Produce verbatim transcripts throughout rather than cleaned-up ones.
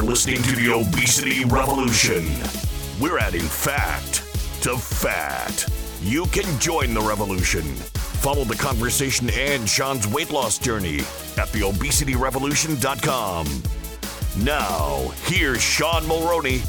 listening to the Obesity Revolution. We're adding fact to fact. You can join the revolution. Follow the conversation and Sean's weight loss journey at the obesity revolution dot com. Now, here's Sean Mulroney.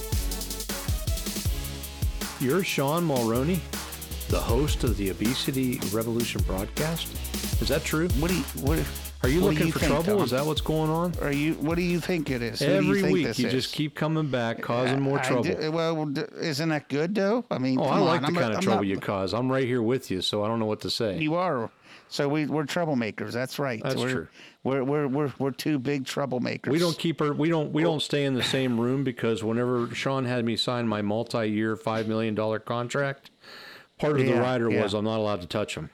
You're Sean Mulroney, the host of the Obesity Revolution broadcast? Is that true? What do you, what, Are you what looking you for think, trouble? Tom? Is that what's going on? Are you? What do you think it is? Who do Every you think week this you is? just keep coming back, causing more I trouble. do- well, d- isn't that good though? I mean, oh, come I like on, the I'm kind a- of I'm trouble not- you cause. I'm right here with you, so I don't know what to say. You are. So we we're troublemakers. That's right. That's we're, true. We're we're we're we're two big troublemakers. We don't keep her. We don't. We don't stay in the same room because whenever Sean had me sign my multi-year, five million dollar contract, part of the Yeah, rider yeah. was I'm not allowed to touch him.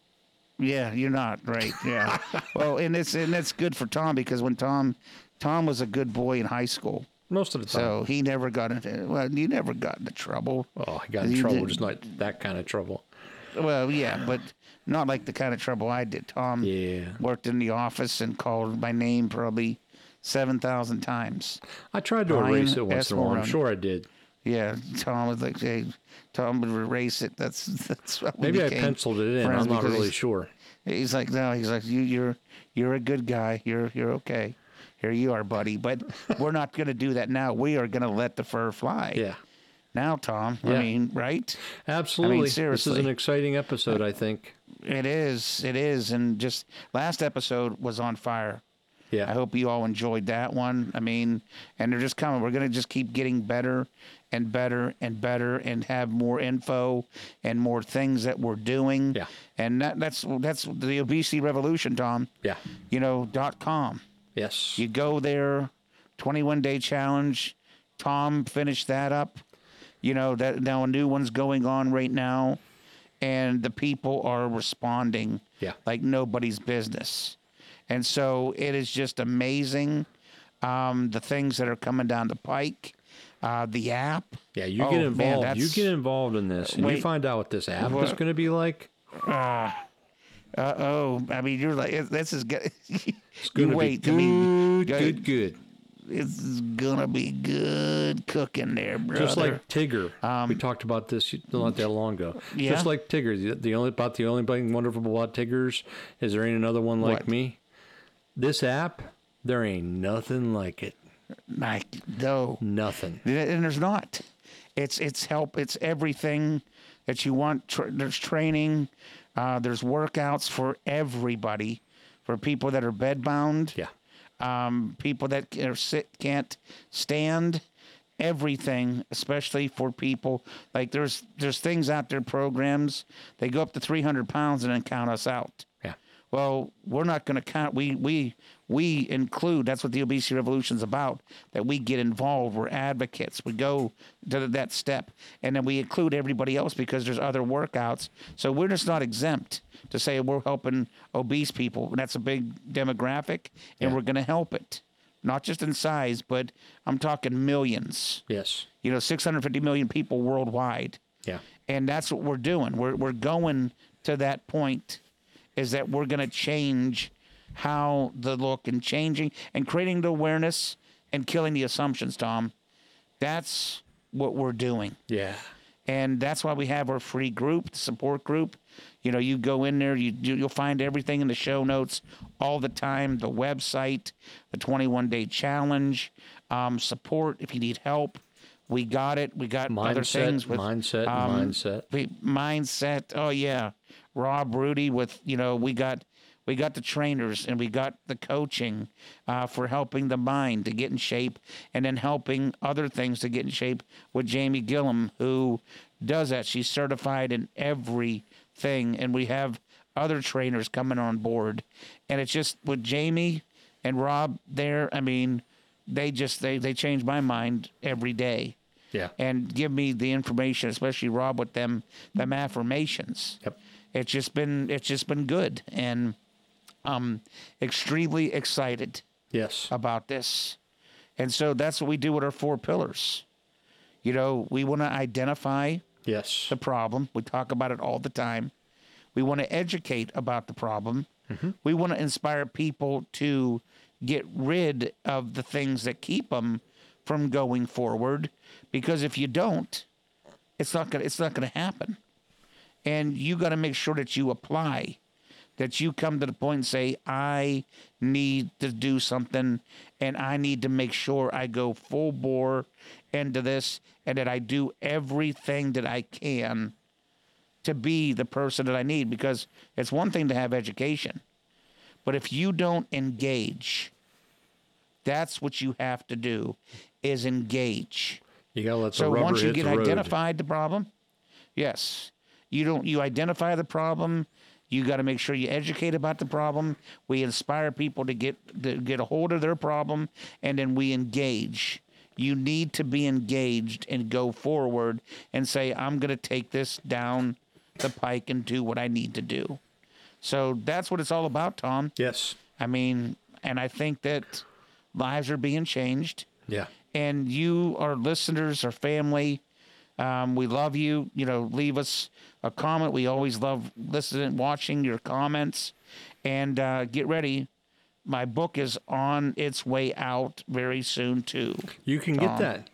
Yeah, you're not right. Yeah. well, and it's and that's good for Tom because when Tom Tom was a good boy in high school, Most of the time. so he never got into. Well, you never got into trouble. oh, I got in You trouble. did- Just not that kind of trouble. Well, yeah, but not like the kind of trouble I did. Tom Yeah. worked in the office and called my name probably seven thousand times. I tried to Brian erase it once S. in a while. I'm Mulroney. sure I did. Yeah, Tom was like, hey, Tom would erase it. That's that's what we Maybe I became penciled it in. friends I'm not because really he's- sure. He's like, no, he's like, you, you're you're a good guy. You're you're okay. Here you are, buddy. But we're not going to do that now. We are going to let the fur fly. Yeah. Now, Tom. Yeah. I mean, right? Absolutely. This is seriously. an exciting episode, I think. It is. It is. And just last episode was on fire. Yeah. I hope you all enjoyed that one. I mean, and they're just coming. We're going to just keep getting better and better and better and have more info and more things that we're doing. Yeah. And that, that's that's the Obesity Revolution, Tom. Yeah. You know, dot com. Yes. You go there, twenty-one day challenge. Tom finished that up. You know, that now a new one's going on right now. And the people are responding Yeah. like nobody's business. And so it is just amazing, um, the things that are coming down the pike, uh, the app. Yeah, you Oh, get man, involved. you that's- get involved in this, and you Wait. find out what this app is What? going to be like. Uh, oh, I mean, you're like, this is good. It's going you to be wait. good, I mean, good, good. It's gonna be good cooking there, brother. Just like Tigger. Um, we talked about this not that long ago. Yeah? Just like Tigger. The, the only about the only thing wonderful about Tiggers is there ain't another one like What? me. This app, there ain't nothing like it. like no. Nothing. And there's not. It's it's help. It's everything that you want. Tra- there's training. Uh, there's workouts for everybody, for people that are bedbound, Yeah. um, people that are sit can't stand. Everything, especially for people like there's there's things out there, programs. They go up to three hundred pounds and then count us out. Yeah. Well, we're not going to count. We we we include. That's what the Obesity Revolution's about. That we get involved. We're advocates. We go to that step, and then we include everybody else because there's other workouts. So we're just not exempt to say we're helping obese people. And that's a big demographic, and Yeah. we're going to help it, not just in size, but I'm talking millions. Yes. You know, six hundred fifty million people worldwide. Yeah. And that's what we're doing. We're we're going to that point, is that we're going to change how the look and changing and creating the awareness and killing the assumptions, Tom. That's what we're doing. Yeah. And that's why we have our free group, the support group. You know, you go in there, you, you you'll find everything in the show notes all the time. The website, the twenty-one day challenge, um, support if you need help. We got it. We got other Mindset, things with mindset, um, mindset. we- mindset. Oh yeah, Rob Rudy with you know we got we got the trainers and we got the coaching uh, for helping the mind to get in shape, and then helping other things to get in shape with Jamie Gillum, who does that. She's certified in everything, and we have other trainers coming on board, and it's just with Jamie and Rob there. I mean, they just they they change my mind every day. Yeah. And give me the information, especially Rob with them them affirmations. Yep. It's just been it's just been good, and I'm extremely excited Yes. about this. And so that's what we do with our four pillars. You know, we want to identify Yes. the problem. We talk about it all the time. We want to educate about the problem. We want to inspire people to get rid of the things that keep them from going forward, because if you don't, it's not gonna it's not gonna happen. And you got to make sure that you apply, that you come to the point and say, I need to do something, and I need to make sure I go full bore into this, and that I do everything that I can to be the person that I need. Because it's one thing to have education, but if you don't engage, that's what you have to do, is engage. You gotta let the So rubber once you hit get the road. identified the problem, yes, you don't. You identify the problem. You got to make sure you educate about the problem. We inspire people to get to get a hold of their problem, and then we engage. You need to be engaged and go forward and say, I'm going to take this down the pike and do what I need to do. So that's what it's all about, Tom. Yes. I mean, and I think that lives are being changed. Yeah. And you, our listeners, our family, um, we love you. You know, leave us a comment. We always love listening, watching your comments. And uh, get ready. My book is on its way out very soon, too. You can Tom. get that.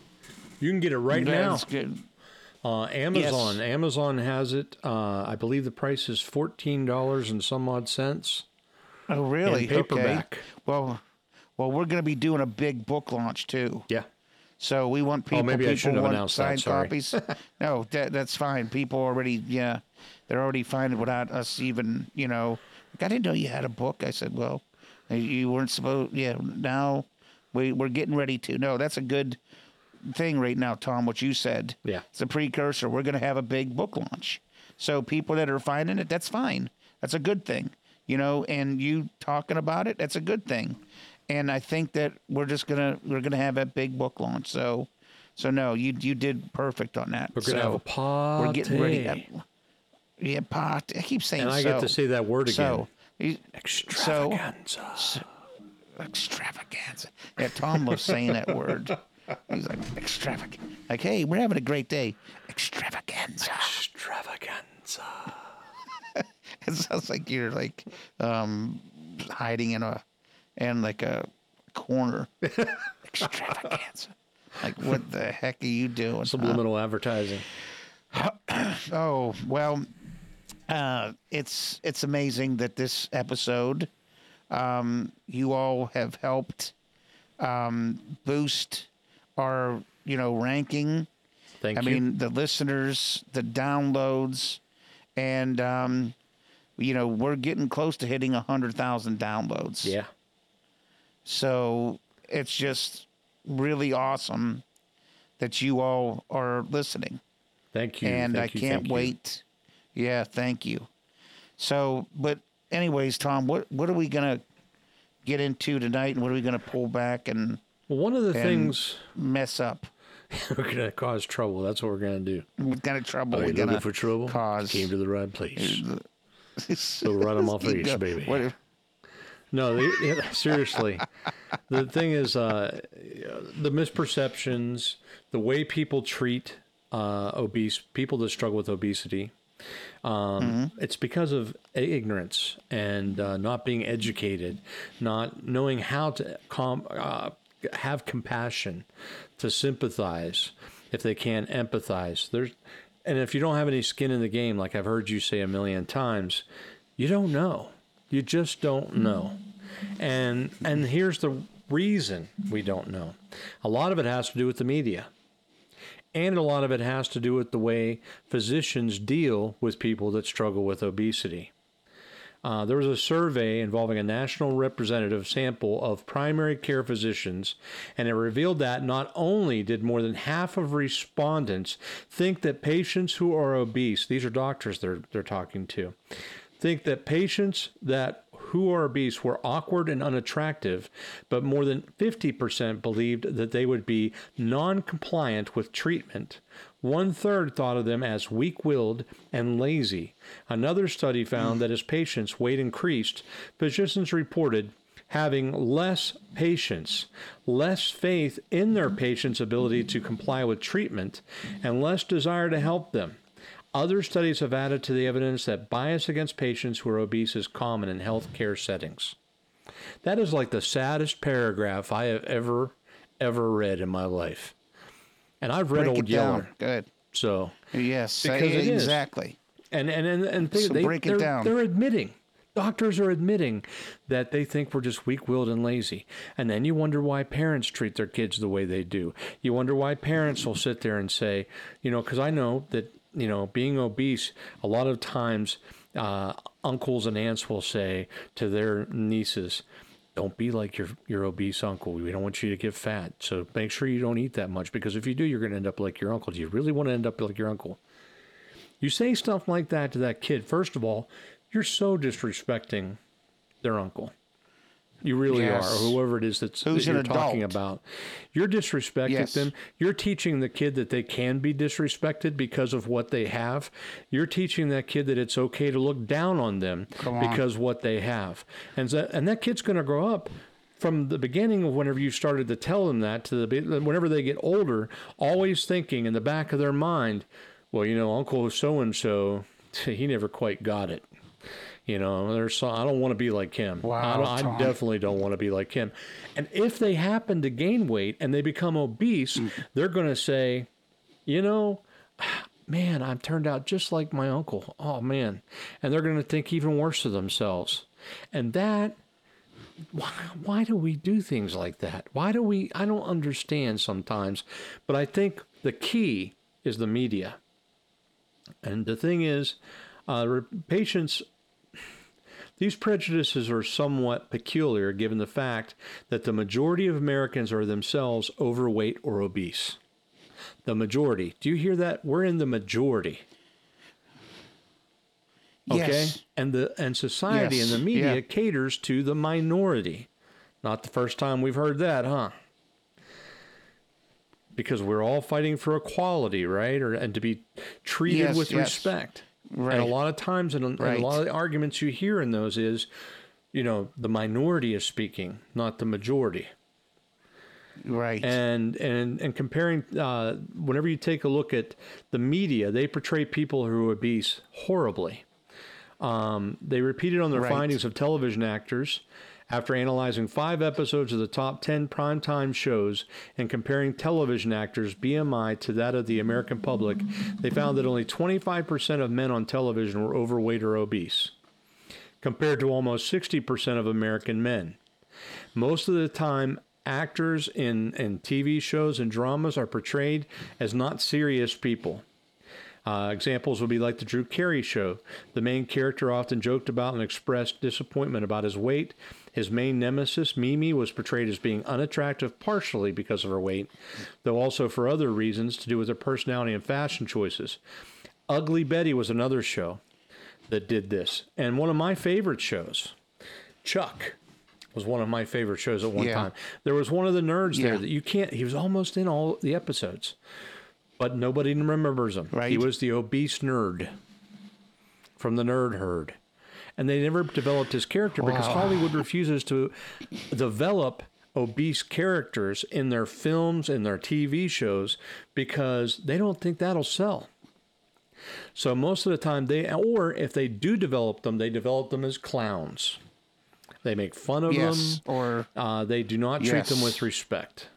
You can get it right That's now. good. Uh, Amazon. Yes. Amazon has it. Uh, I believe the price is fourteen dollars and some odd cents. Oh, really? In paperback. Okay. Well, well, we're going to be doing a big book launch, too. Yeah. So we want people. Oh, maybe I people shouldn't have want announced that, signed sorry. copies. No, that, that's fine. People already, yeah, they're already finding without us even, you know. I didn't know you had a book. I said, well, you weren't supposed. Yeah, now we we're getting ready to. No, that's a good thing right now, Tom. What you said. Yeah. It's a precursor. We're going to have a big book launch. So people that are finding it, that's fine. That's a good thing, you know. And you talking about it, that's a good thing. And I think that we're just gonna we're gonna have a big book launch. So, so no, you you did perfect on that. We're gonna so have a party. We're getting ready. Yeah, pot. I keep saying And I so. get to say that word again. So, you- Extravaganza. So, extravaganza. Yeah, Tom loves saying that word. He's like extravagant. Like, hey, we're having a great day. Extravaganza. Extravaganza. It sounds like you're like um, hiding in a in like a corner. Extravaganza. Like, what the heck are you doing? Subliminal advertising. Oh, well, uh, it's it's amazing that this episode, um, you all have helped um, boost our, you know, ranking. Thank I you. mean, the listeners, the downloads, and, um, you know, we're getting close to hitting one hundred thousand downloads. Yeah. So it's just really awesome that you all are listening. Thank you. And thank I you, can't thank you. wait. Yeah, thank you. So, but anyways, Tom, what what are we gonna get into tonight, and what are we gonna pull back and, Well, one of the and things mess up? we're going to cause trouble. That's what we're going to do. What kind of trouble Are we're you gonna looking for trouble? cause? Came to the right place. So right on my face, go. baby. What if- No, they, yeah, seriously. The thing is, uh, the misperceptions, the way people treat uh, obese people that struggle with obesity, um, Mm-hmm. it's because of ignorance and uh, not being educated, not knowing how to com- uh, have compassion, to sympathize if they can't empathize. There's, and if you don't have any skin in the game, like I've heard you say a million times, you don't know. You just don't know. And and here's the reason we don't know. A lot of it has to do with the media. And a lot of it has to do with the way physicians deal with people that struggle with obesity. Uh, there was a survey involving a national representative sample of primary care physicians, and it revealed that not only did more than half of respondents think that patients who are obese, these are doctors they're, they're talking to, think that patients that who are obese were awkward and unattractive, but more than fifty percent believed that they would be non-compliant with treatment. One-third thought of them as weak-willed and lazy. Another study found that as patients' weight increased, physicians reported having less patience, less faith in their patients' ability to comply with treatment, and less desire to help them. Other studies have added to the evidence that bias against patients who are obese is common in healthcare settings. That is like the saddest paragraph I have ever, ever read in my life. And I've read Break Old it down. Yeller. Good. So, Yes, because I- it is. exactly. and and and, and think So they, break it they're, down. they're admitting, doctors are admitting that they think we're just weak-willed and lazy. And then you wonder why parents treat their kids the way they do. You wonder why parents will sit there and say, you know, because I know that, you know, being obese, a lot of times uh, uncles and aunts will say to their nieces, don't be like your your obese uncle. We don't want you to get fat. So make sure you don't eat that much, because if you do, you're going to end up like your uncle. Do you really want to end up like your uncle? You say stuff like that to that kid, first of all, you're so disrespecting their uncle. You really Yes. are, or whoever it is that's, that Who's an you're talking adult. about. You're disrespecting Yes. them. You're teaching the kid that they can be disrespected because of what they have. You're teaching that kid that it's okay to look down on them Come on. because what they have. And that, and that kid's going to grow up from the beginning of whenever you started to tell them that to the be- whenever they get older, always thinking in the back of their mind, well, you know, Uncle so-and-so, he never quite got it. You know, there's so, I don't want to be like him. Wow, I, don't, I Tom. definitely don't want to be like him. And if they happen to gain weight and they become obese, Mm. they're going to say, you know, man, I've turned out just like my uncle. Oh, man. And they're going to think even worse of themselves. And that, why, why do we do things like that? Why do we, I don't understand sometimes. But I think the key is the media. And the thing is, uh, patients, these prejudices are somewhat peculiar given the fact that the majority of Americans are themselves overweight or obese. The majority. Do you hear that? We're in the majority. Okay? Yes. And the and society Yes. and the media Yeah. caters to the minority. Not the first time we've heard that, huh? Because we're all fighting for equality, right? Or and to be treated Yes, with yes. respect. Right. And a lot of times, and, and Right. a lot of the arguments you hear in those is, you know, the minority is speaking, not the majority. Right. And and and comparing, uh, whenever you take a look at the media, they portray people who are obese horribly. Um, they repeated on their Right. findings of television actors after analyzing five episodes of the top ten primetime shows and comparing television actors' B M I to that of the American public. They found that only twenty-five percent of men on television were overweight or obese, compared to almost sixty percent of American men. Most of the time, actors in, in T V shows and dramas are portrayed as not serious people. Uh, examples would be like the Drew Carey show. The main character often joked about and expressed disappointment about his weight. His main nemesis, Mimi, was portrayed as being unattractive partially because of her weight, though also for other reasons to do with her personality and fashion choices. Ugly Betty was another show that did this. And one of my favorite shows, Chuck, was one of my favorite shows at one Yeah. time. There was one of the nerds Yeah. there that you can't, he was almost in all the episodes, but nobody remembers him. Right. He was the obese nerd from the Nerd Herd. And they never developed his character because Wow. Hollywood refuses to develop obese characters in their films and their T V shows because they don't think that'll sell. So most of the time they, or if they do develop them, they develop them as clowns. They make fun of Yes. them. Or Uh, they do not treat them Yes. with respect.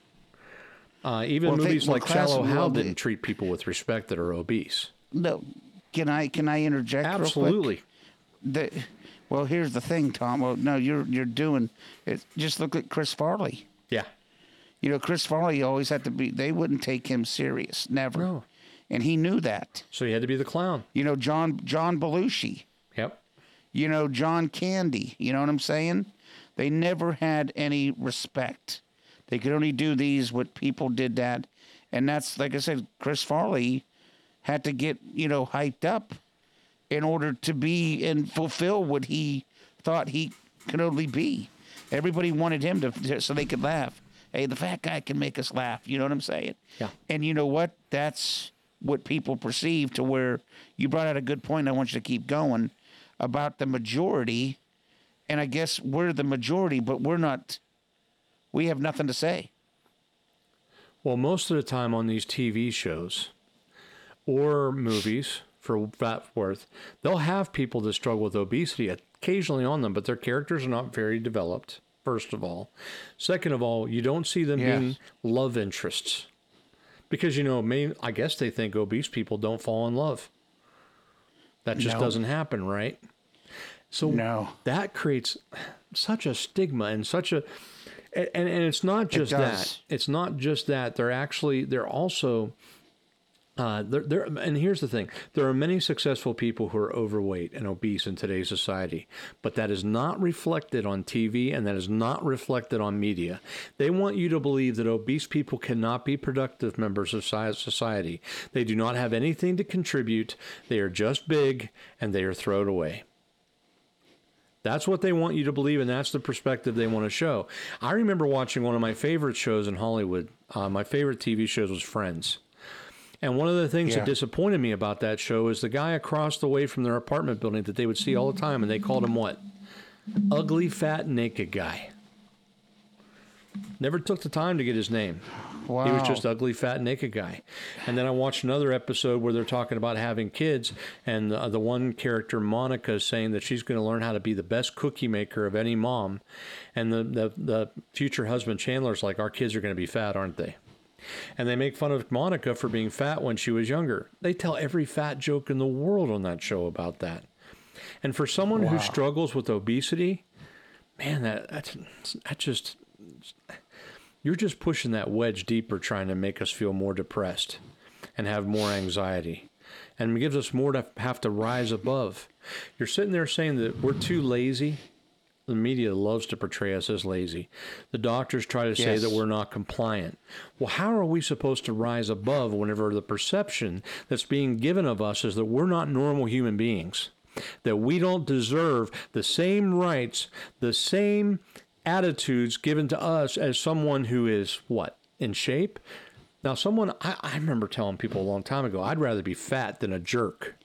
Uh, even Well, they- movies well, like class- Shallow Hal well, they- didn't treat people with respect that are obese. no. Can I can I interject? real quick? Absolutely. The, well, here's the thing, Tom. Well, no, you're you're doing it. Just look at Chris Farley. Yeah. You know, Chris Farley always had to be. They wouldn't take him serious, never. No. And he knew that. So he had to be the clown. You know, John John Belushi. Yep. You know, John Candy. You know what I'm saying? They never had any respect. They could only do these what people did that, and that's like I said. Chris Farley had to get you know hyped up in order to be and fulfill what he thought he could only be. Everybody wanted him to so they could laugh. Hey, the fat guy can make us laugh. You know what I'm saying? Yeah. And you know what? That's what people perceive to where you brought out a good point. I want you to keep going about the majority. And I guess we're the majority, but we're not, we have nothing to say. Well, most of the time on these T V shows or movies, for that worth. They'll have people that struggle with obesity occasionally on them, but their characters are not very developed, first of all. Second of all, you don't see them Yes. being love interests. Because, you know, main, I guess they think obese people don't fall in love. That just No. doesn't happen, right? So No. that creates such a stigma and such a, and, and it's not just does. that. It's not just that. They're actually, they're also, uh, they're, they're, and here's the thing. There are many successful people who are overweight and obese in today's society, but that is not reflected on T V and that is not reflected on media. They want you to believe that obese people cannot be productive members of society. They do not have anything to contribute. They are just big and they are thrown away. That's what they want you to believe, and that's the perspective they want to show. I remember watching one of my favorite shows in Hollywood. Uh, my favorite T V shows was Friends. And one of the things Yeah. that disappointed me about that show is the guy across the way from their apartment building that they would see all the time, and they called him what? Ugly, fat, naked guy. Never took the time to get his name. Wow. He was just ugly, fat, naked guy. And then I watched another episode where they're talking about having kids, and uh, the one character, Monica, is saying that she's going to learn how to be the best cookie maker of any mom. And the, the, the future husband, Chandler's like, our kids are going to be fat, aren't they? And they make fun of Monica for being fat when she was younger. They tell every fat joke in the world on that show about that. And for someone Wow. who struggles with obesity, man, that that's, that just... You're just pushing that wedge deeper, trying to make us feel more depressed and have more anxiety. And it gives us more to have to rise above. You're sitting there saying that we're too lazy. The media loves to portray us as lazy. The doctors try to say Yes. that we're not compliant. Well, how are we supposed to rise above whenever the perception that's being given of us is that we're not normal human beings, that we don't deserve the same rights, the same attitudes given to us as someone who is, what, in shape? Now, someone, I, I remember telling people a long time ago, I'd rather be fat than a jerk.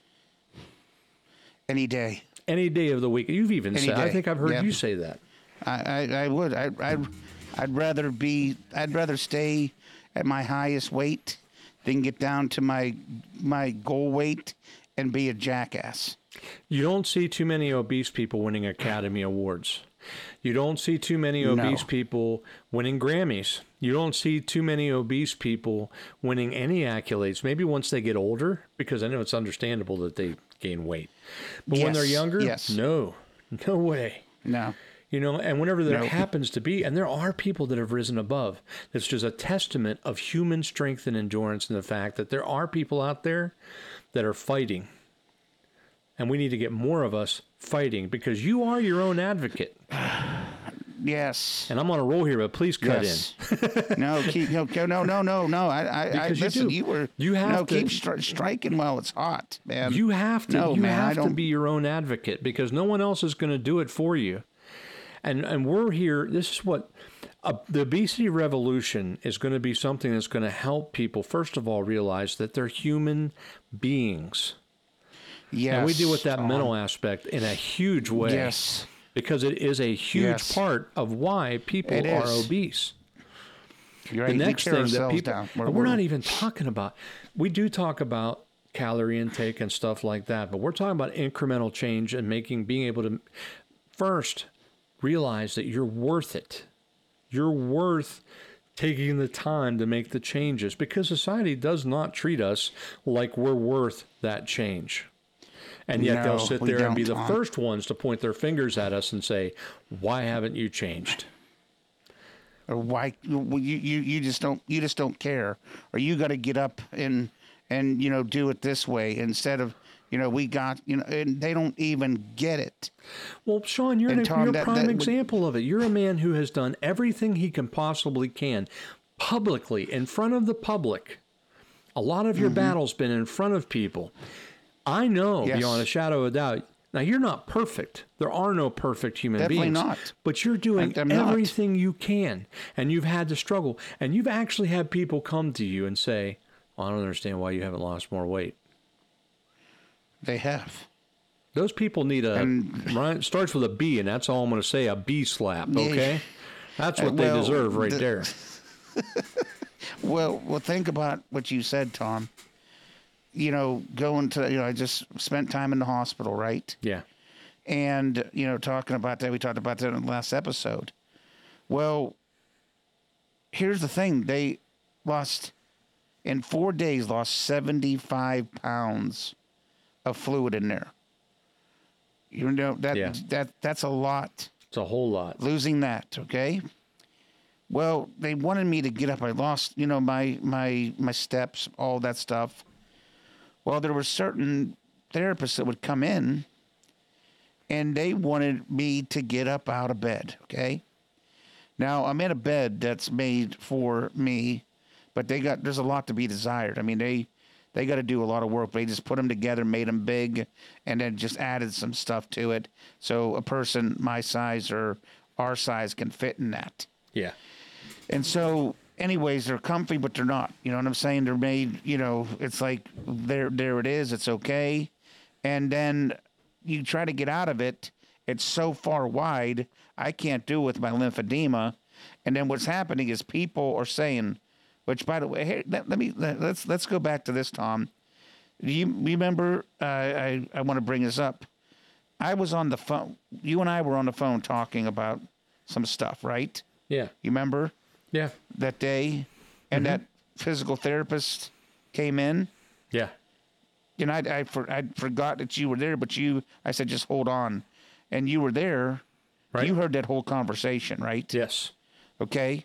Any day. Any day of the week. You've even Any said, I day. think I've heard Yeah. you say that. I, I, I would. I, I, I'd rather be. I'd rather stay at my highest weight than get down to my my goal weight and be a jackass. You don't see too many obese people winning Academy Awards. You don't see too many obese No. people winning Grammys. You don't see too many obese people winning any accolades. Maybe once they get older, because I know it's understandable that they gain weight. But when they're Yes, younger, yes. no, no way. No. You know, and whenever there Nope. happens to be, and there are people that have risen above, it's just a testament of human strength and endurance and the fact that there are people out there that are fighting. And we need to get more of us fighting because you are your own advocate. Yes. And I'm on a roll here, but please cut yes. in. no, keep no, no, no, no, no. I, I, I Because you listen. do. You were. You have no, to- keep stri- striking while it's hot, man. You have to. No, you man, I have to don't- be your own advocate because no one else is going to do it for you. And and we're here. This is what uh, the obesity revolution is going to be. Something that's going to help people first of all realize that they're human beings. Yes. And we deal with that Tom. mental aspect in a huge way. Yes. Because it is a huge Yes. part of why people It are is. obese. You're The right. next we tear thing that ourselves people, down. we're, we're not even talking about, we do talk about calorie intake and stuff like that, but we're talking about incremental change and making, being able to first realize that you're worth it. You're worth taking the time to make the changes because society does not treat us like we're worth that change. And yet No, they'll sit we there and be don't, the Tom. first ones to point their fingers at us and say, why haven't you changed? Or why you, you you just don't you just don't care, or you got to get up and and you know do it this way instead of you know we got you know and they don't even get it. Well, Sean, you're, And an, Tom, you're a that- prime that would- example of it. You're a man who has done everything he can possibly can publicly, in front of the public. A lot of your Mm-hmm. battles been in front of people. I know Yes. beyond a shadow of a doubt. Now, you're not perfect. There are no perfect human Definitely beings. not. But you're doing I'm not. everything you can, and you've had to struggle. And you've actually had people come to you and say, well, I don't understand why you haven't lost more weight. They have. Those people need a, And- Ryan, starts with a B, and that's all I'm going to say, a B slap, Yeah. okay? That's what Uh, they well, deserve right the- there. Well, well, think about what you said, Tom. you know, going to, you know, I just spent time in the hospital, right? Yeah. And, you know, talking about that, we talked about that in the last episode. Well, here's the thing. They lost, in four days, lost seventy-five pounds of fluid in there. You know, that Yeah. that that's a lot. It's a whole lot. Losing that, okay? Well, they wanted me to get up. I lost, you know, my my my steps, all that stuff. Well, there were certain therapists that would come in, and they wanted me to get up out of bed, okay? Now, I'm in a bed that's made for me, but they got there's a lot to be desired. I mean, they they got to do a lot of work. They just put them together, made them big, and then just added some stuff to it so a person my size or our size can fit in that. Yeah. And so, anyways, they're comfy, but they're not. You know what I'm saying? They're made, you know, it's like, there there it is. It's okay. And then you try to get out of it. It's so far wide, I can't do it with my lymphedema. And then what's happening is people are saying, which, by the way, hey, let, let me, let, let's let's go back to this, Tom. Do you remember, uh, I, I want to bring this up. I was on the phone. You and I were on the phone talking about some stuff, right? Yeah. You remember? Yeah. That day, and Mm-hmm. that physical therapist came in, Yeah. and I I for, I forgot that you were there, but you I said just hold on, and you were there. Right. You heard that whole conversation, right? Yes. Okay,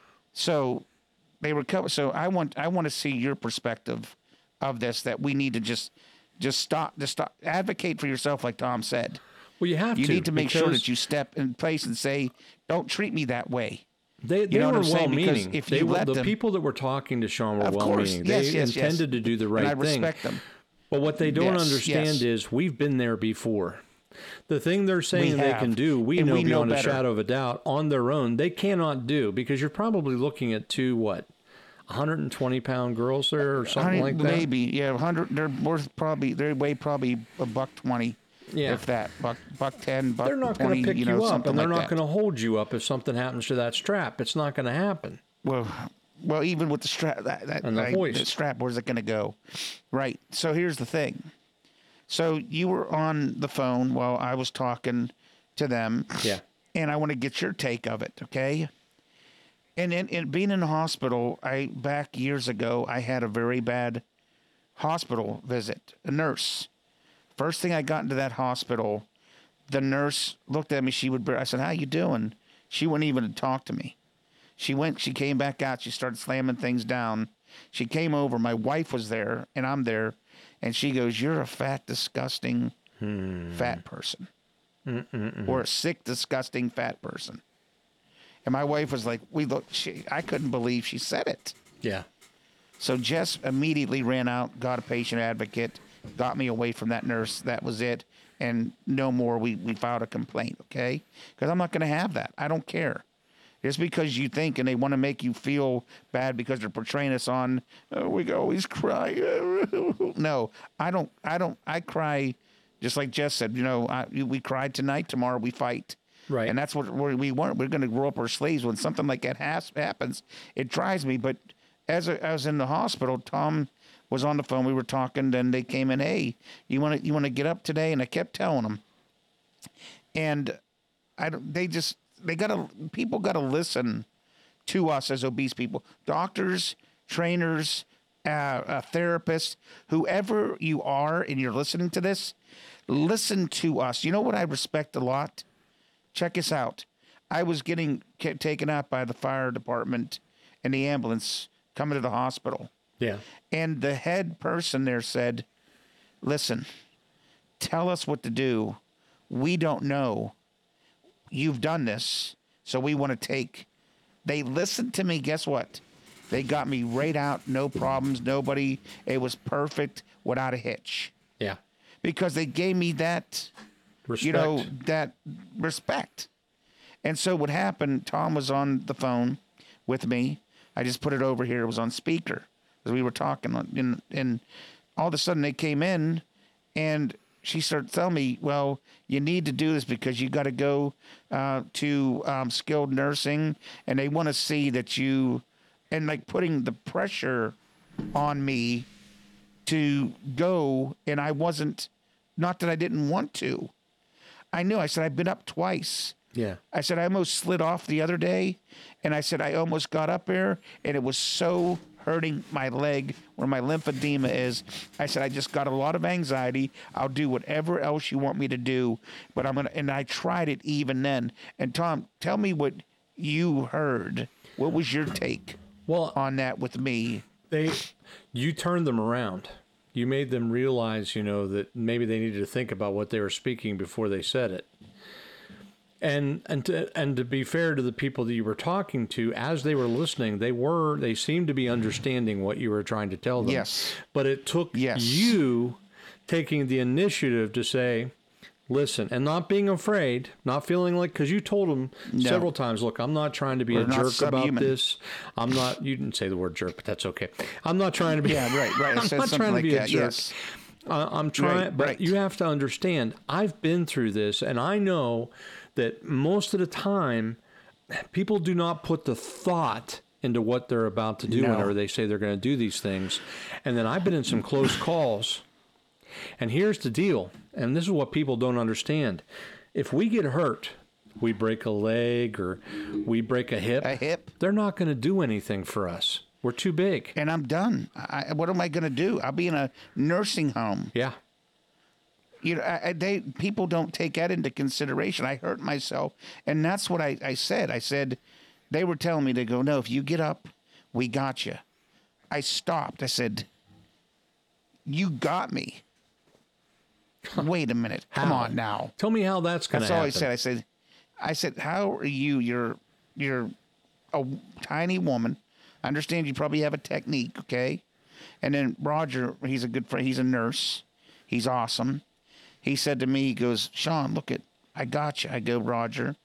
so they were co- so I want I want to see your perspective of this. That we need to just just stop just stop advocate for yourself, like Tom said. Well, you have You to. need to make sure because that you step in place and say, "Don't treat me that way." They, they know what were I'm saying? Because well-meaning. if They you were, let the them- people that were talking to Sean were Of course. well-meaning. Yes, They yes, yes. intended to do the right and I thing. respect them. But what they don't Yes, understand yes. is we've been there before. The thing they're saying We they have. can do, we And know we know beyond a better. shadow of a doubt on their own, they cannot do, because you're probably looking at two, what, one hundred twenty pound girls there or something like that? Maybe, yeah, one hundred. They're worth probably. They weigh probably a buck twenty, Yeah. if that. Buck, buck ten, buck They're not twenty. going to pick you, you know, up, something and they're like not that. going to hold you up if something happens to that strap. It's not going to happen. Well, well, even with the strap, that, that And the like, hoist. the strap, where's it going to go? Right. So here's the thing. So you were on the phone while I was talking to them. Yeah. And I want to get your take of it, okay? And in, in being in the hospital, I back years ago, I had a very bad hospital visit. A nurse. First thing I got into that hospital, the nurse looked at me. She would. I said, "How you doing?" She wouldn't even talk to me. She went. She came back out. She started slamming things down. She came over. My wife was there, and I'm there, and she goes, "You're a fat, disgusting, fat person." Mm-mm-mm. Or a sick, disgusting fat person. And my wife was like, we look, she, I couldn't believe she said it. Yeah. So Jess immediately ran out, got a patient advocate, got me away from that nurse. That was it. And no more, we, we filed a complaint, okay? Because I'm not going to have that. I don't care. Just because you think and they want to make you feel bad because they're portraying us on, oh, we always cry. No, I don't, I don't, I cry. Just like Jess said, you know, I, we cried tonight. Tomorrow we fight. Right. And that's what we're, we want. We're going to grow up our sleeves. When something like that has, happens, it drives me. But as I, I was in the hospital, Tom was on the phone. We were talking. Then they came in. Hey, you want to you want to get up today? And I kept telling them. And I don't. They just they gotta people gotta listen to us as obese people, doctors, trainers, uh, uh, therapists, whoever you are, and you're listening to this. Listen to us. You know what I respect a lot? Check us out. I was getting ca- taken out by the fire department and the ambulance coming to the hospital. Yeah. And the head person there said, listen, tell us what to do. We don't know. You've done this, so we want to take. They listened to me. Guess what? They got me right out. No problems. Nobody. It was perfect without a hitch. Yeah. Because they gave me that, Respect. you know, that respect. And so what happened, Tom was on the phone with me. I just put it over here. It was on speaker as we were talking. And, and all of a sudden they came in and she started telling me, well, you need to do this because you got to go uh, to um, skilled nursing. And they want to see that you, and like putting the pressure on me to go, and I wasn't, not that I didn't want to. I knew. I said, I've been up twice. Yeah. I said, I almost slid off the other day, and I said, I almost got up there, and it was so hurting my leg where my lymphedema is. I said, I just got a lot of anxiety. I'll do whatever else you want me to do, but I'm going to, and I tried it even then. And Tom, tell me what you heard. What was your take Well, on that with me? They, you turned them around. You made them realize, you know, that maybe they needed to think about what they were speaking before they said it. And and to, and to be fair to the people that you were talking to, as they were listening, they were they seemed to be understanding what you were trying to tell them. Yes. But it took Yes. you taking the initiative to say, listen, and not being afraid, not feeling like, because you told them No. several times, look, I'm not trying to be We're a not jerk about subhuman. this. I'm not, you didn't say the word jerk, but that's okay. I'm not trying to be, Yeah, right, right. I I'm said not something trying to like be that, a jerk. yes. Uh, I'm trying, Right, but right. you have to understand, I've been through this, and I know that most of the time, people do not put the thought into what they're about to do No. whenever they say they're going to do these things. And then I've been in some close calls. And here's the deal, and this is what people don't understand. If we get hurt, we break a leg or we break a hip, A hip. they're not going to do anything for us. We're too big. And I'm done. I, what am I going to do? I'll be in a nursing home. Yeah. You know, I, I- they people don't take that into consideration. I hurt myself, and that's what I, I said. I said, they were telling me to go, no, if you get up, we got you. I stopped. I said, you got me. Wait a minute. Come How? on now. Tell me how that's going to That's happen. all I said. I said, I said, how are you? You're you're a tiny woman. I understand you probably have a technique, okay? And then Roger, he's a good friend. He's a nurse. He's awesome. He said to me, he goes, Sean, look at, I got you. I go, Roger.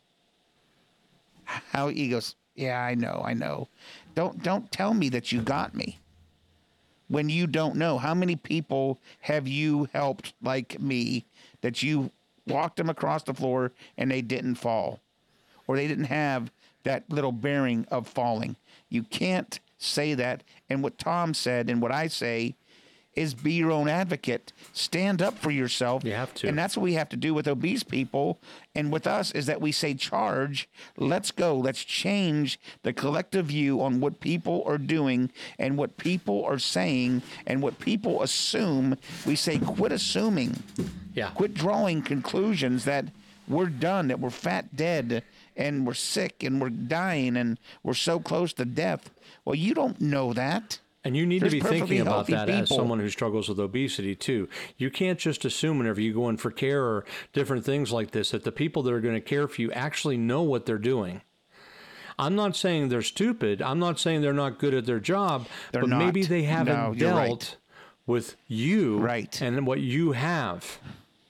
How he goes, yeah, I know, I know. Don't don't tell me that you got me when you don't know. How many people have you helped like me that you walked them across the floor and they didn't fall, or they didn't have that little bearing of falling? You can't say that. And what Tom said and what I say is be your own advocate. Stand up for yourself. You have to. And that's what we have to do with obese people. And with us is that we say, charge, let's go. Let's change the collective view on what people are doing and what people are saying and what people assume. We say, quit assuming. Yeah. Quit drawing conclusions that we're done, that we're fat dead and we're sick and we're dying and we're so close to death. Well, you don't know that. And you need There's to be perfectly thinking about healthy that as people. someone who struggles with obesity too. You can't just assume whenever you go in for care or different things like this that the people that are going to care for you actually know what they're doing. I'm not saying they're stupid. I'm not saying they're not good at their job, They're but not. maybe they haven't No, you're dealt right. with you Right. and what you have.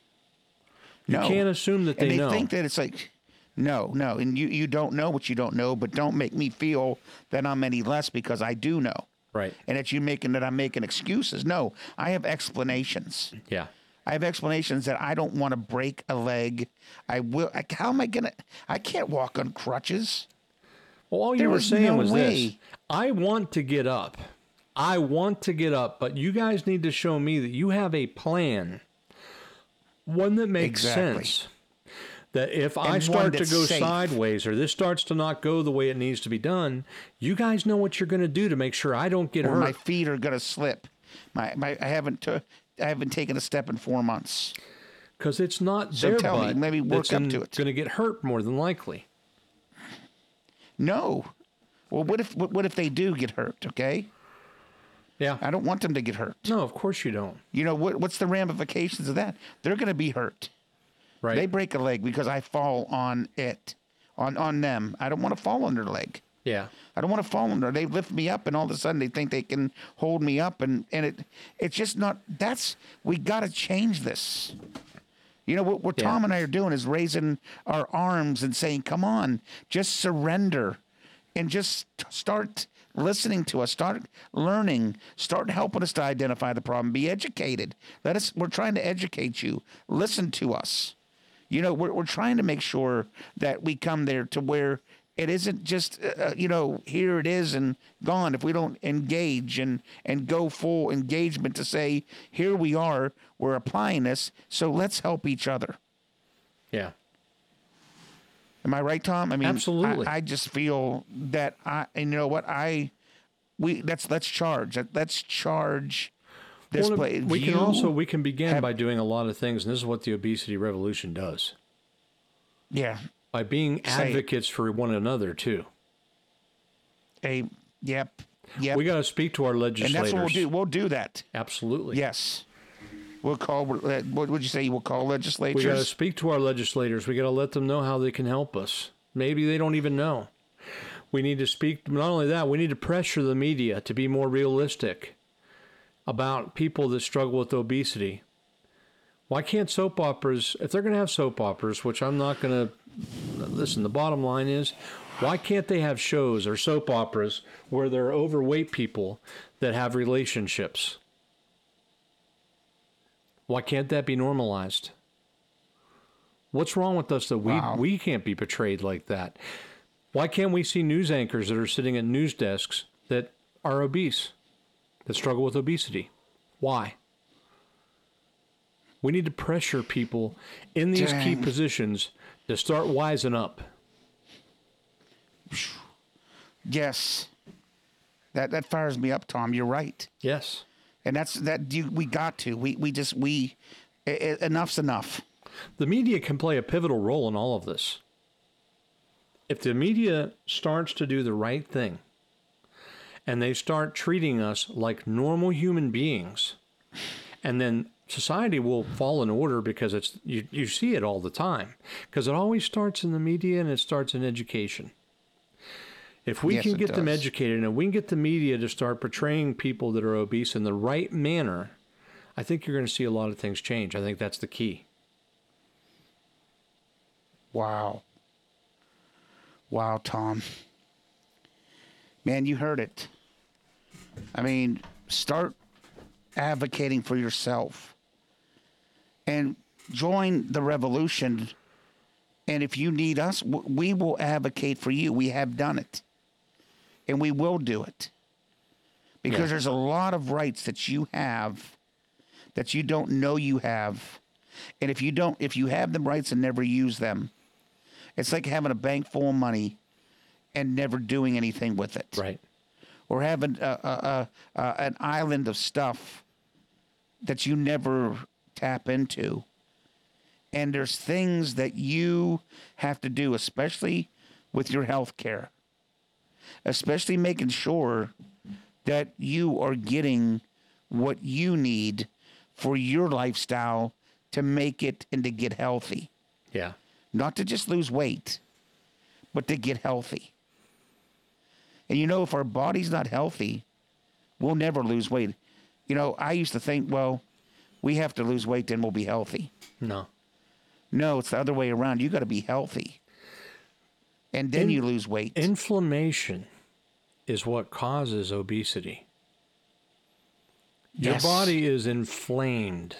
You No. can't assume that they, and they know. think that it's like, no, no. And you, you don't know what you don't know, but don't make me feel that I'm any less because I do know. Right. And that you making that I'm making excuses. No, I have explanations. Yeah. I have explanations that I don't want to break a leg. I will. I, how am I gonna? I can't walk on crutches. Well, all you There were was saying no was this. way. I want to get up. I want to get up, but you guys need to show me that you have a plan. One that makes Exactly. sense. That if I one start to that's go safe. sideways or this starts to not go the way it needs to be done, you guys know what you're going to do to make sure I don't get Or hurt. my feet are gonna slip. My, my I haven't t- I haven't taken a step in four months. Because it's not So their tell me, butt maybe work that's up in- to it. going to get hurt more than likely. No. Well, what if what, what if they do get hurt? Okay, Yeah. I don't want them to get hurt. No, of course you don't. You know what? What's the ramifications of that? They're gonna be hurt. Right. They break a leg because I fall on it, on on them. I don't want to fall on their leg. yeah. I don't want to fall on there. They lift me up, and all of a sudden they think they can hold me up, and and it it's just not. That's we got to change this. You know what? What Yeah. Tom and I are doing is raising our arms and saying, "Come on, just surrender, and just start listening to us, start learning, start helping us to identify the problem, be educated. Let us. We're trying to educate you. Listen to us. You know, we're we're trying to make sure that we come there to where it isn't just, uh, you know, here it is and gone. If we don't engage and, and go full engagement to say, here we are, we're applying this, so let's help each other. Yeah. Am I right, Tom? I mean, absolutely. I, I just feel that I, and you know what, I, we let's let's charge. Let's charge this well, place. We you can also we can begin have, by doing a lot of things, and this is what the obesity revolution does. Yeah. By being Say advocates for one another too. A yep. Yep. We got to speak to our legislators. And that's what we'll do. We'll do that. Absolutely. Yes. We'll call, what would you say? We'll call legislators? We got to speak to our legislators. We got to let them know how they can help us. Maybe they don't even know. We need to speak, not only that, we need to pressure the media to be more realistic about people that struggle with obesity. Why can't soap operas, if they're going to have soap operas, which I'm not going to, listen, the bottom line is, why can't they have shows or soap operas where there are overweight people that have relationships? Why can't that be normalized? What's wrong with us that we, wow. we can't be portrayed like that? Why can't we see news anchors that are sitting at news desks that are obese, that struggle with obesity? Why? We need to pressure people in these Dang. key positions to start wising up. Yes. That that fires me up, Tom. You're right. Yes. And that's that you, we got to. We we just we I, enough's enough. The media can play a pivotal role in all of this. If the media starts to do the right thing and they start treating us like normal human beings, and then society will fall in order because it's you, you see it all the time, because it always starts in the media and it starts in education. If we yes, can get does. them educated and we can get the media to start portraying people that are obese in the right manner, I think you're going to see a lot of things change. I think that's the key. Wow. Wow, Tom. Man, you heard it. I mean, start advocating for yourself and join the revolution. And if you need us, we will advocate for you. We have done it. And we will do it. Because Yeah. there's a lot of rights that you have that you don't know you have. And if you don't, if you have them rights and never use them, it's like having a bank full of money and never doing anything with it. Right. Or having a, a, a, a, an island of stuff that you never tap into. And there's things that you have to do, especially with your health care, especially making sure that you are getting what you need for your lifestyle to make it and to get healthy. Yeah. Not to just lose weight, but to get healthy. And you know, if our body's not healthy, we'll never lose weight. You know, I used to think, well, we have to lose weight, then we'll be healthy. No. No, it's the other way around. You got to be healthy. And then In- you lose weight. Inflammation is what causes obesity. Your Yes. body is inflamed.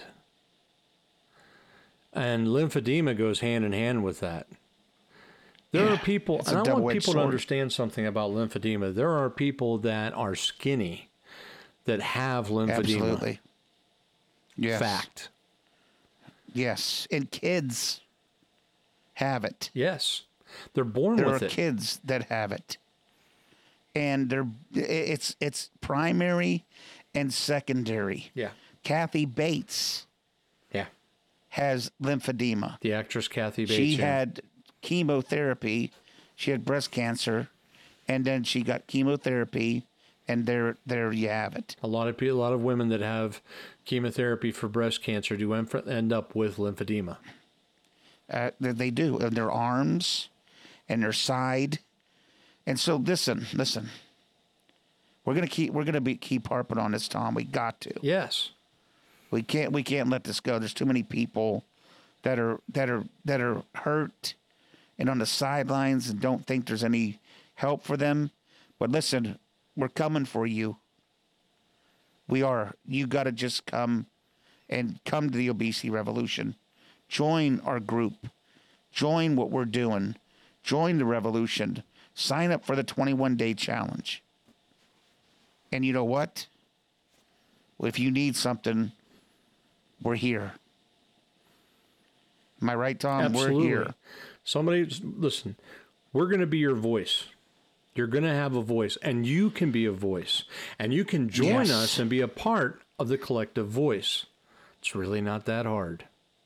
And lymphedema goes hand in hand with that. There Yeah, are people, it's and a I want double-edged people to sword. understand something about lymphedema. There are people that are skinny that have lymphedema. Absolutely. Yes. Fact. Yes. And kids have it. Yes. They're born There with are it. kids that have it. And they're it's it's primary and secondary. Yeah. Kathy Bates Yeah. has lymphedema. The actress Kathy Bates. She yeah. had chemotherapy. She had breast cancer, and then she got chemotherapy, and there, there you have it. A lot of people, a lot of women that have chemotherapy for breast cancer do em- end up with lymphedema. Uh, they, they do in their arms, and their side, and so listen, listen. We're gonna keep, we're gonna be keep harping on this, Tom. We got to. Yes. We can't, we can't let this go. There's too many people that are that are that are hurt and on the sidelines and don't think there's any help for them. But listen, we're coming for you. We are. You got to just come and come to the obesity revolution. Join our group. Join what we're doing. Join the revolution. Sign up for the twenty-one day challenge. And you know what? If you need something, we're here. Am I right, Tom? Absolutely. We're here. Somebody, listen, we're going to be your voice. You're going to have a voice, and you can be a voice. And you can join Yes. us and be a part of the collective voice. It's really not that hard.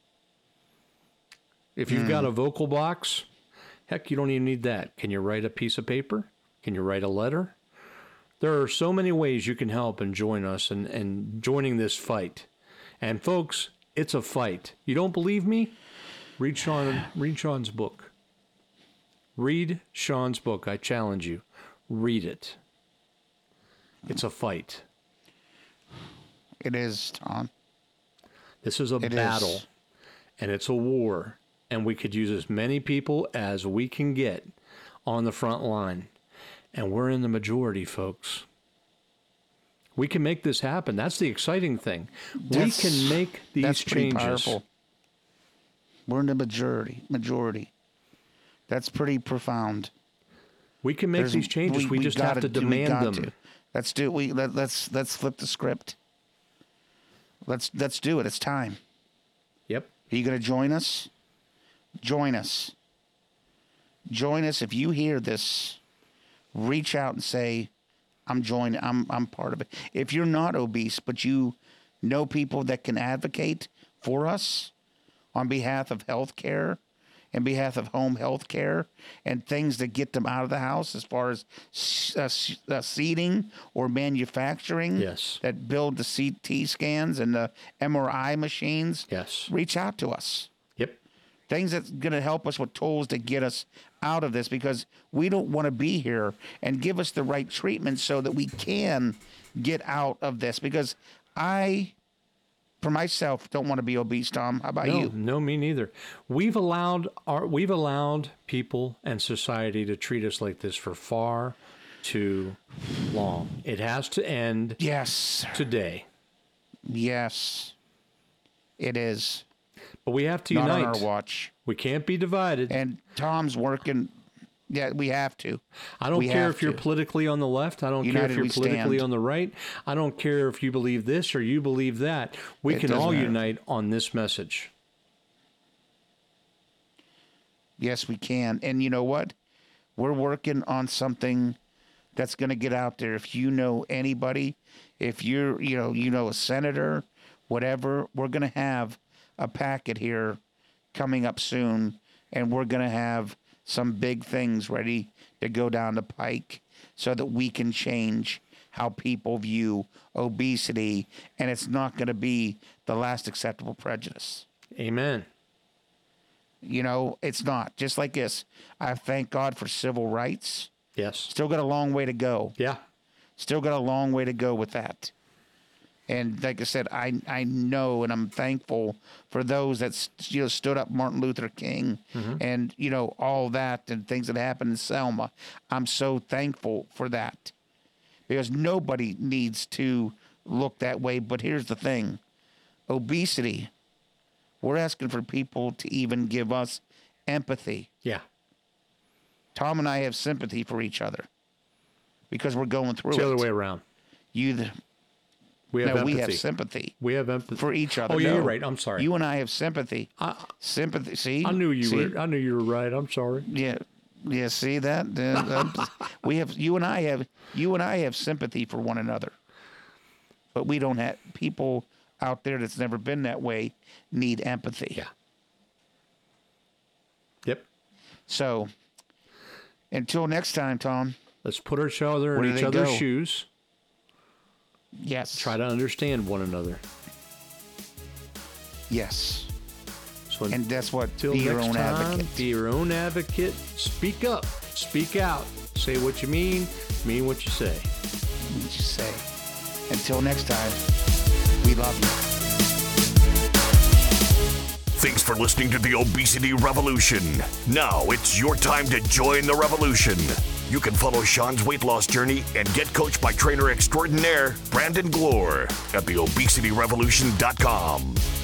If you've Hmm. got a vocal box, heck, you don't even need that. Can you write a piece of paper? Can you write a letter? There are so many ways you can help and join us and, and joining this fight. And folks, it's a fight. You don't believe me? Read Sean, read Sean's book. Read Sean's book. I challenge you. Read it. It's a fight. It is, Tom. This is a It battle, is. and it's a war, and we could use as many people as we can get on the front line, and we're in the majority, folks. We can make this happen. That's the exciting thing. That's- we can make these That's pretty changes. powerful. We're in the majority. Majority. That's pretty profound. We can make There's- these changes. We, just have gotta to do- we demand got them. to. Let's do. We let, let's let's flip the script. Let's let's do it. It's time. Yep. Are you going to join us? Join us. Join us. If you hear this, reach out and say, I'm joining. I'm I'm part of it. If you're not obese, but you know people that can advocate for us on behalf of health care, in behalf of home health care, and things that get them out of the house as far as uh, s- uh, seating or manufacturing, Yes. that build the C T scans and the M R I machines, Yes. reach out to us. Yep. Things that's going to help us with tools to get us out of this, because we don't want to be here, and give us the right treatment so that we can get out of this. Because I, for myself, don't want to be obese, Tom. How about No, you? no, me neither. We've allowed our we've allowed people and society to treat us like this for far too long. It has to end Yes. today. Yes. It is. But we have to Not unite. on our watch. We can't be divided. And Tom's working. Yeah, we have to. I don't we care have if you're to. politically on the left. I don't care United if you're we politically stand. on the right. I don't care if you believe this or you believe that. We It can doesn't all matter. unite on this message. Yes, we can. And you know what? We're working on something that's going to get out there. If you know anybody, if you're, you know, you know, a senator, whatever, we're going to have a packet here coming up soon, and we're going to have some big things ready to go down the pike so that we can change how people view obesity, and it's not going to be the last acceptable prejudice. Amen. You know, it's not. Just like this, I thank God for civil rights. Yes. Still got a long way to go. Yeah. Still got a long way to go with that. And like I said, I I know and I'm thankful for those that you know stood up Martin Luther King and you know all that and things that happened in Selma. I'm so thankful for that, because nobody needs to look that way. But here's the thing: obesity. We're asking for people to even give us empathy. Yeah. Tom and I have sympathy for each other because we're going through It's the it. other way around. You, the, We have no, empathy. we have sympathy We have empathy for each other. Oh, yeah, No, you're right. I'm sorry. You and I have sympathy. I, Sympathy. See, I knew you see? were. I knew you were right. I'm sorry. Yeah, yeah. See that? Uh, um, we have. You and I have. You and I have sympathy for one another. But we don't have people out there that's never been that way need empathy. Yeah. Yep. So, until next time, Tom. Let's put each other Where in do each they other's go? shoes. Yes. Try to understand one another. Yes. So And that's what. until Be your next own time, advocate. be your own advocate. Speak up. Speak out. Say what you mean. Mean what you say. What you say. Until next time. We love you. Thanks for listening to the Obesity Revolution. Now it's your time to join the revolution. You can follow Sean's weight loss journey and get coached by trainer extraordinaire Brandon Glore at the obesity revolution dot com.